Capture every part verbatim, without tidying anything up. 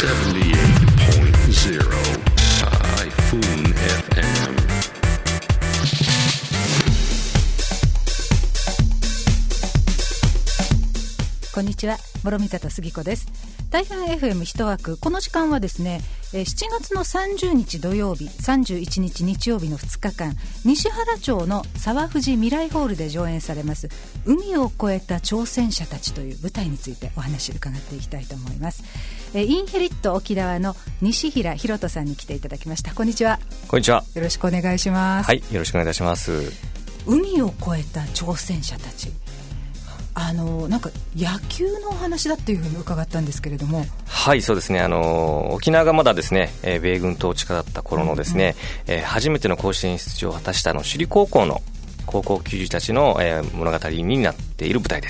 セブンティーエイトポイントゼロ Typhoon エフエム。 こんにちは、諸見里杉子です。台風 エフエム 一枠、この時間はですね、しちがつのさんじゅうにち土曜日、さんじゅういちにち日曜日のふつかかん、西原町の沢藤未来ホールで上演されます海を越えた挑戦者たちという舞台についてお話を伺っていきたいと思います。インヘリット沖縄の西平博人さんに来ていただきました。こんにちは。 こんにちは。 よろしくお願いします。 はい、よろしくお願いいたします。 海を越えた挑戦者たち、あのなんか野球のお話だっていうふうに伺ったんですけれども。 はい、そうですね。あの沖縄がまだですね、えー、米軍統治下だった頃のですね、うんうんえー、初めての甲子園出場を果たしたあの首里高校の高校球児たちの、えー、物語になっている舞台です。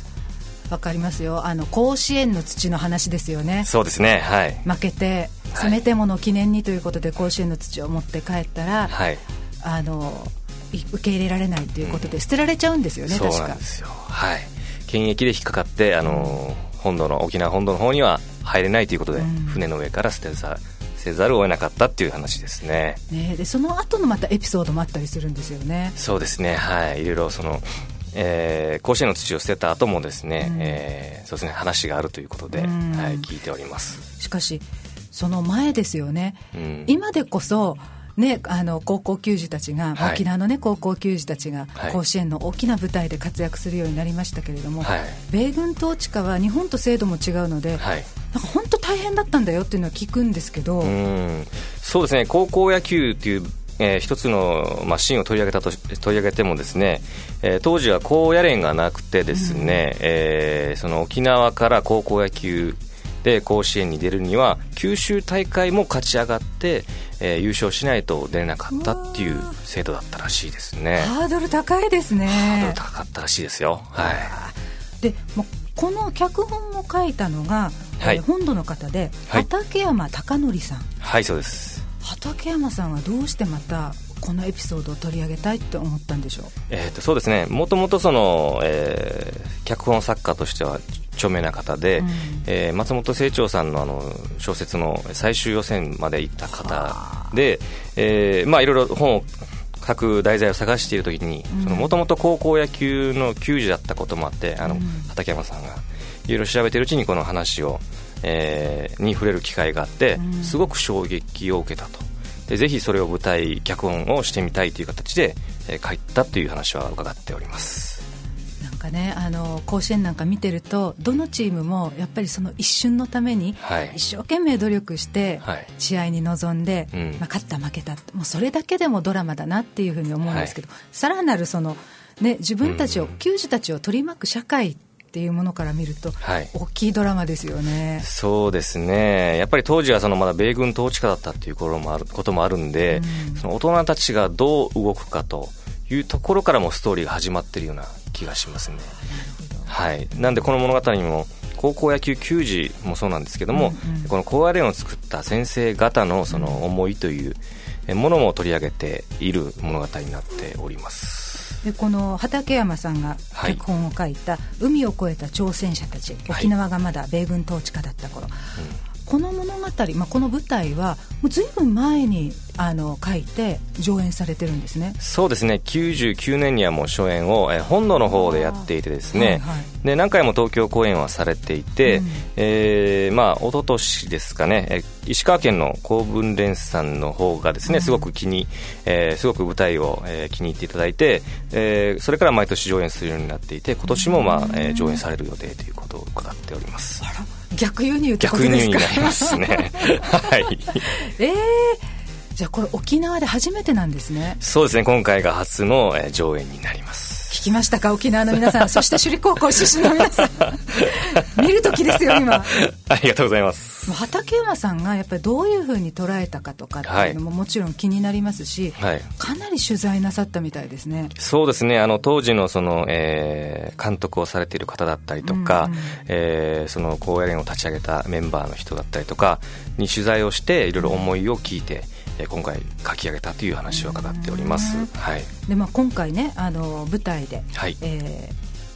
わかりますよ。あの甲子園の土の話ですよね。 そうですね、はい、 負けてせめてもの記念にということで甲子園の土を持って帰ったら、はい、あの受け入れられないということで捨てられちゃうんですよね、うん、確か。 そうなんですよ、はい、検疫で引っかかってあの本土の沖縄本土の方には入れないということで、うん、船の上から捨てざせざるを得なかったっていう話です ね, ねでその後のまたエピソードもあったりするんですよね。 そうですね、はい、いろいろその、えー、甲子園の土を捨てた後もですね、うんえー、そうですね、話があるということで、うんはい、聞いております。 しかしその前ですよね、うん、今でこそね、あの高校球児たちが、はい、沖縄の、ね、高校球児たちが甲子園の大きな舞台で活躍するようになりましたけれども、はい、米軍統治下は日本と制度も違うので、はい、なんか本当大変だったんだよっていうのは聞くんですけど。 うんそうですね、高校野球っていう、えー、一つの、まあ、シーンを取り上げたと取り上げてもですね、えー、当時は高野連がなくてですね、うんえー、その沖縄から高校野球で甲子園に出るには九州大会も勝ち上がって、えー、優勝しないと出れなかったっていう制度だったらしいですね。 ハードル高いですね。 ハードル高かったらしいですよ、はい、 でもうこの脚本を書いたのが、はいえー、本土の方で畠山貴則さん。 はい、はい、そうです。 畠山さんはどうしてまたこのエピソードを取り上げたいって思ったんでしょう。 えー、とそうですね、もともとその、えー、脚本作家としては著名な方で、うんえー、松本清張さん の, あの小説の最終予選まで行った方で、えーまあ、いろいろ本を書く題材を探しているときにもともと高校野球の球児だったこともあってあの、うん、畠山さんがいろいろ調べているうちにこの話を、えー、に触れる機会があってすごく衝撃を受けたと。でぜひそれを舞台脚本をしてみたいという形で、えー、書いたという話は伺っております。 なんかね、あの甲子園なんか見てるとどのチームもやっぱりその一瞬のために一生懸命努力して試合に臨んで、はいうんまあ、勝った負けたもうそれだけでもドラマだなっていうふうに思うんですけど、はい、さらなるその、ね、自分たちを、うん、球児たちを取り巻く社会っていうものから見ると、はい、大きいドラマですよね。 そうですね、やっぱり当時はそのまだ米軍統治下だったっていうこともある、こともあるんで、うん、その大人たちがどう動くかというところからもストーリーが始まっているような気がしますね。はい、なんでこの物語にも高校野球球児もそうなんですけども、うんうん、この高野連を作った先生方のその思いというものも取り上げている物語になっております。 でこの畠山さんが脚本を書いた海を越えた挑戦者たち、はい、沖縄がまだ米軍統治下だった頃、はいうん、この物語、まあ、この舞台はもうずいぶん前にあの書いて上演されてるんですね。 そうですね、きゅうじゅうきゅうねんにはもう初演をえ本土の方でやっていてですね、はいはい、で何回も東京公演はされていて、うんえーまあ、一昨年ですかね、石川県の公文連さんの方がですね、うん、すごく気に、えー、すごく舞台を、えー、気に入っていただいて、えー、それから毎年上演するようになっていて今年も、まあえー、上演される予定ということを伺っております。 あら、逆輸入ってことですか。 逆輸入になりますねはいえーじゃあこれ沖縄で初めてなんですね。 そうですね、今回が初の、えー、上演になります。 聞きましたか、沖縄の皆さんそして首里高校出身の皆さん見る時ですよ今。 ありがとうございます。 畠山さんがやっぱりどういうふうに捉えたかとかっていうのももちろん気になりますし、はい、かなり取材なさったみたいですね。 そうですね、あの当時のその、えー、監督をされている方だったりとか、うんうんえー、その高野連を立ち上げたメンバーの人だったりとかに取材をしていろいろ思いを聞いて、うん、今回書き上げたという話を伺っております。はい、 でまあ、今回ねあの舞台で、はいえー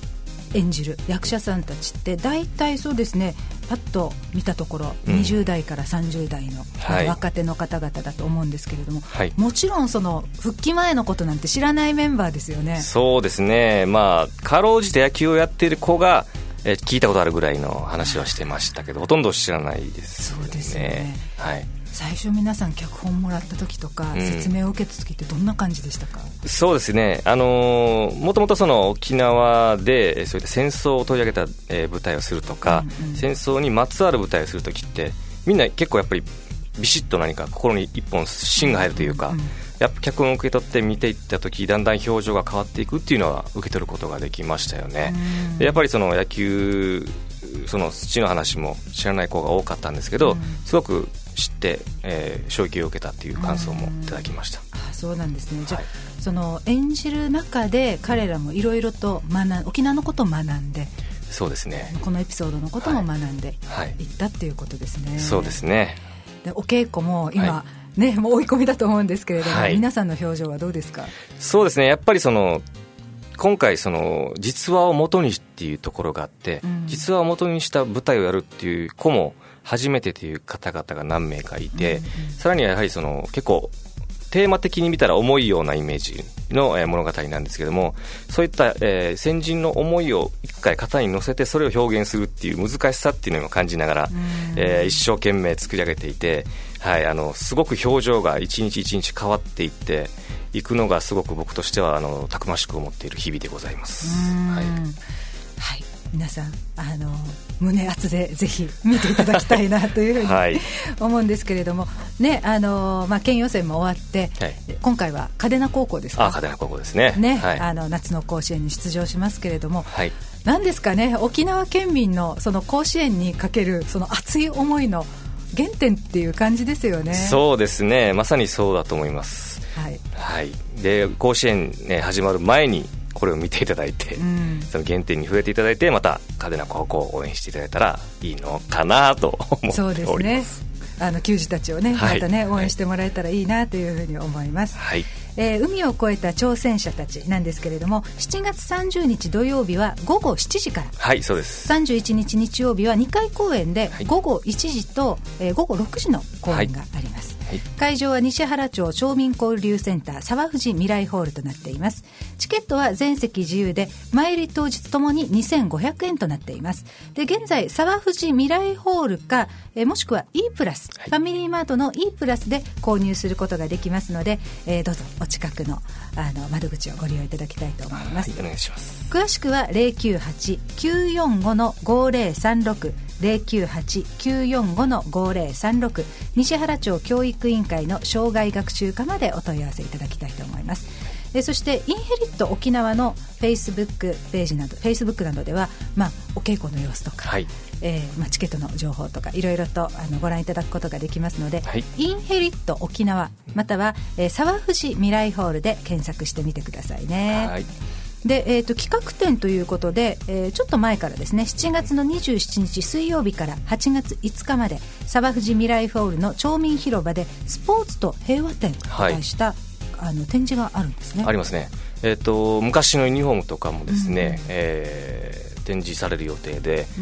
演じる役者さんたちって大体そうですね、パッと見たところ、うん、にじゅう代からさんじゅう代の、はい、若手の方々だと思うんですけれども、はい、もちろんその復帰前のことなんて知らないメンバーですよね。 そうですね、まあ、かろうじて野球をやっている子がえ聞いたことあるぐらいの話はしてましたけど、ほとんど知らないですよね。 そうですよね、 はい、 最初皆さん脚本もらった時とか、うん、説明を受けた時ってどんな感じでしたか？ そうですね、あのー、もともとその沖縄でそういった戦争を取り上げた、えー、舞台をするとか、うんうん、戦争にまつわる舞台をする時ってみんな結構やっぱりビシッと何か心に一本芯が入るというか、うんうん、やっぱ脚本を受け取って見ていった時だんだん表情が変わっていくっていうのは受け取ることができましたよね。でやっぱりその野球その土の話も知らない子が多かったんですけど、うん、すごく知って、えー、衝撃を受けたっていう感想もいただきました。 あ、そうなんですね。じゃあ、はい、その演じる中で彼らもいろいろと学ん沖縄のことを学んで、 そうですね、 このエピソードのことも学んでいったっていうことですね、はいはい、 そうですね。 でお稽古も今、はいね、もう追い込みだと思うんですけれども、はい、皆さんの表情はどうですか？ そうですね、やっぱりその今回その実話を元にっていうところがあって、うん、実話を元にした舞台をやるっていう子も初めてという方々が何名かいて、うんうん、さらにはやはりその結構テーマ的に見たら重いようなイメージの、えー、物語なんですけども、そういった、えー、先人の思いを一回型に乗せてそれを表現するっていう難しさっていうのを感じながら、えー、一生懸命作り上げていて、はい、あのすごく表情が一日一日変わっていっていくのがすごく僕としてはあのたくましく思っている日々でございます。はい、 はい、皆さんあの胸熱でぜひ見ていただきたいなというふうに、はい、思うんですけれども、ね、あのまあ、県予選も終わって、はい、今回は嘉手納高校ですか？ あ、嘉手納高校ですね。 ね、 はい、 あの夏の甲子園に出場しますけれども、 はい、 何ですかね、沖縄県民のその甲子園にかけるその熱い思いの原点っていう感じですよね。 そうですね、まさにそうだと思います。はいはい、で甲子園、ね、始まる前にこれを見ていただいて、うん、その原点に触れていただいて、また嘉手納高校を応援していただいたらいいのかなと思っております。 そうですね、あの球児たちをね、はい、またね応援してもらえたらいいなというふうに思います。はい、えー、海を越えた挑戦者たちなんですけれども、しちがつさんじゅうにち土曜日は午後しちじから、 はい、そうです。 さんじゅういちにち日曜日はにかい公演で午後いちじと、えー、午後ろくじの公演があります。はい、会場は西原町町民交流センター沢藤未来ホールとなっています。チケットは全席自由で前売り当日ともににせんごひゃくえんとなっています。で現在沢藤未来ホールか、えー、もしくは E プラス、はい、ファミリーマートの E プラスで購入することができますので、えー、どうぞお近くのあの窓口をご利用いただきたいと思います。 はい、お願いします。 詳しくは ゼロきゅうはち きゅうよんご ごゼロさんろく ゼロきゅうはち きゅうよんご ごゼロさんろく 西原町教育委員会の障害学習課までお問い合わせいただきたいと思います。えそしてインヘリット沖縄のフェイスブックページなどフェイスブックなどでは、まあ、お稽古の様子とか、はい、えーまあ、チケットの情報とかいろいろとあのご覧いただくことができますので、はい、インヘリット沖縄または、えー、沢藤未来ホールで検索してみてくださいね。はい、で、えー、と企画展ということで、えー、ちょっと前からですね、しちがつのにじゅうしちにち水曜日からはちがついつかまで沢藤未来ホールの町民広場でスポーツと平和展と題した、はい、あの展示があるんですね。 ありますね。えー、と昔のユニフォームとかもですね、うん、えー、展示される予定で、うん、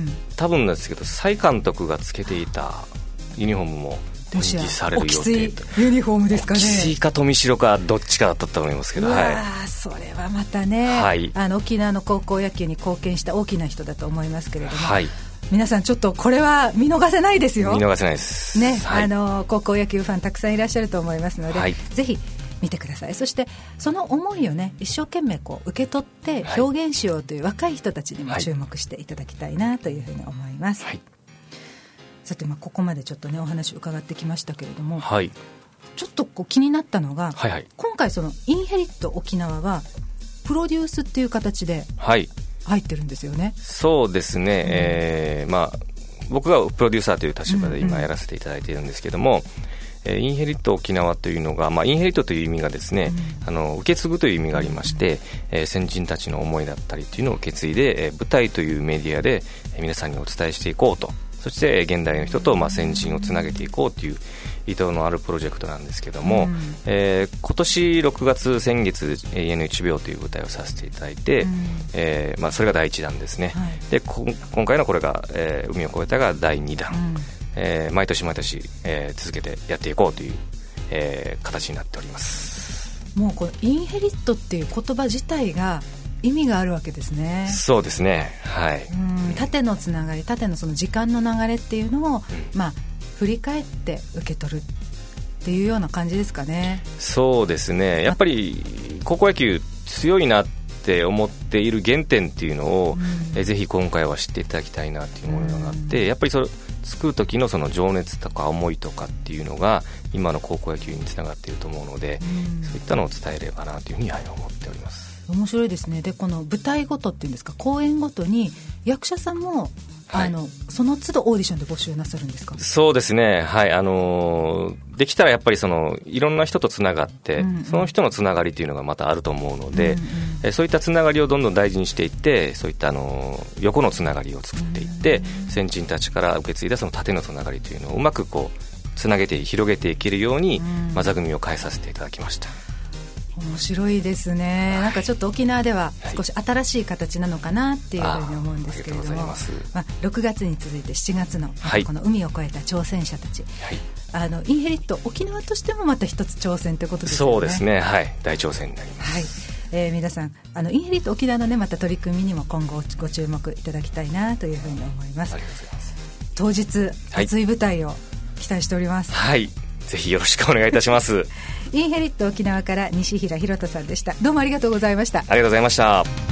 多分ですけど蔡監督がつけていたユニフォームも展示される予定。おきついユニフォームですかね。 おきついか富城かどっちかだったと思いますけど、 はい、それはまたね、はい、あの沖縄の高校野球に貢献した大きな人だと思いますけれども、はい、皆さんちょっとこれは見逃せないですよ。 見逃せないです、 ね、 はい、 あの高校野球ファンたくさんいらっしゃると思いますので、はい、ぜひ見てください。そしてその思いをね一生懸命こう受け取って表現しようという若い人たちにも注目していただきたいなというふうに思います。はい、さて、まあ、ここまでちょっとねお話伺ってきましたけれども、はい、ちょっとこう気になったのが、はいはい、今回そのインヘリット沖縄はプロデュースっていう形で入ってるんですよね。はい、そうですね、うん、 えーまあ、僕がプロデューサーという立場で今やらせていただいているんですけども、うんうん、インヘリット沖縄というのが、まあ、インヘリットという意味がですね、うん、あの受け継ぐという意味がありまして、うん、えー、先人たちの思いだったりというのを受け継いで、えー、舞台というメディアで、えー、皆さんにお伝えしていこうと、そそして現代の人とまあ先人をつなげていこうという意図のあるプロジェクトなんですけども、うん、えー、今年ろくがつ先月永遠のいちびょうという舞台をさせていただいて、うん、えーまあ、それがだいいちだんですね、はい、で今回のこれが、えー、海を越えたがだいにだん、うん、えー、毎年毎年、えー、続けてやっていこうという、えー、形になっております。 もうこのインヘリットっていう言葉自体が意味があるわけですね。 そうですね、はい、 うん、縦のつながり、縦のその時間の流れっていうのを、うん、まあ、振り返って受け取るっていうような感じですかね。 そうですね、やっぱり高校野球強いなって思っている原点っていうのを、うん、えぜひ今回は知っていただきたいなっていうものがあって、うん、やっぱりそれ作る時のその情熱とか思いとかっていうのが今の高校野球につながっていると思うので、うん、そういったのを伝えればなというふうに思っております。 面白いですね。でこの舞台ごとっていうんですか、公演ごとに役者さんも、はい、あのその都度オーディションで募集なさるんですか？ そうですね、はい、あのー、できたらやっぱりそのいろんな人とつながって、うんうん、その人のつながりというのがまたあると思うので、うんうん、えそういったつながりをどんどん大事にしていって、そういったあのー、横のつながりを作っていって、うんうん、先人たちから受け継いだその縦のつながりというのをうまくこうつなげて広げていけるように、うん、まあ、座組を変えさせていただきました。 面白いですね、はい、なんかちょっと沖縄では少し新しい形なのかなっていうふうに思うんですけれども、まあ、ろくがつに続いてしちがつのこの海を越えた挑戦者たち、はい、あのインヘリット沖縄としてもまた一つ挑戦ということですよね。 そうですね、はい、大挑戦になります、 はい、えー、皆さんあのインヘリット沖縄の、ね、また取り組みにも今後ご注目いただきたいなというふうに思います。 ありがとうございます。 当日熱い舞台を期待しております。 はい、ぜひよろしくお願いいたしますインヘリット沖縄から西平博人さんでした。どうもありがとうございました。ありがとうございました。